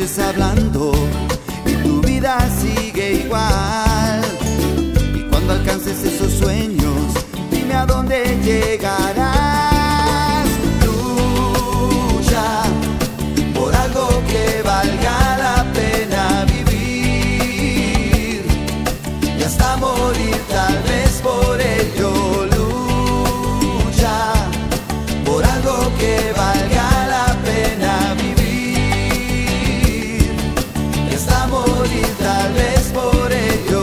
estés hablando y tu vida sigue igual. Y cuando alcances esos sueños, dime a dónde llegarás. Lucha por algo que valga la pena vivir y hasta morir tal vez por ello. Lucha por algo que valga la pena vivir y hasta morir tal vez por ello.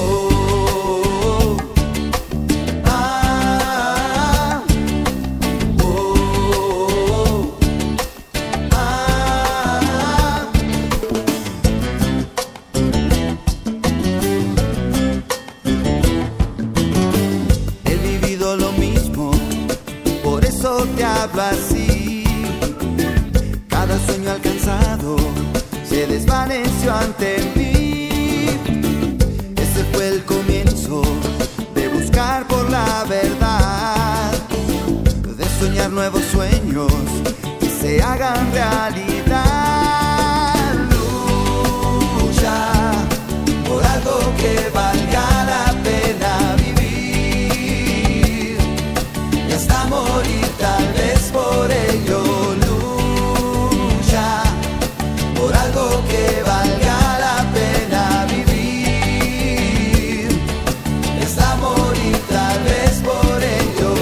Te hablo así. Cada sueño alcanzado se desvaneció ante mí. Ese fue el comienzo de buscar por la verdad, de soñar nuevos sueños que se hagan realidad. Lucha por algo que valga la pena vivir y hasta morir tal vez por ello. Lucha por algo que valga la pena vivir y hasta morir tal vez por ello.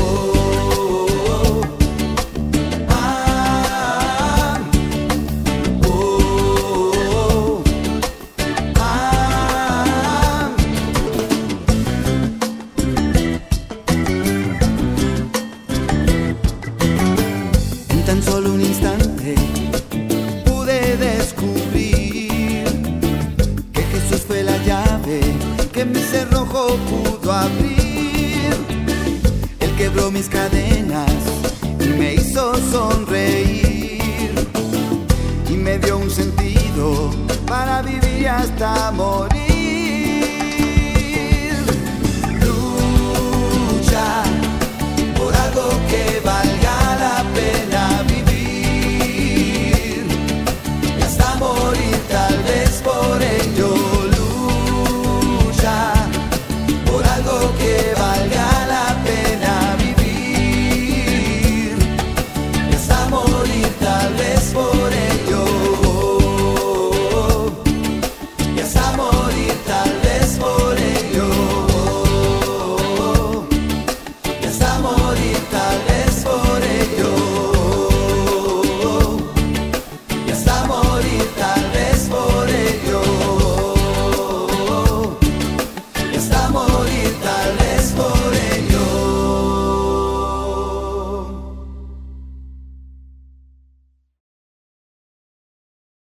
En tan solo un instante pude descubrir que Jesús fue la llave que mi cerrojo pudo abrir. Él quebró mis cadenas y me hizo sonreír y me dio un sentido para vivir hasta morir.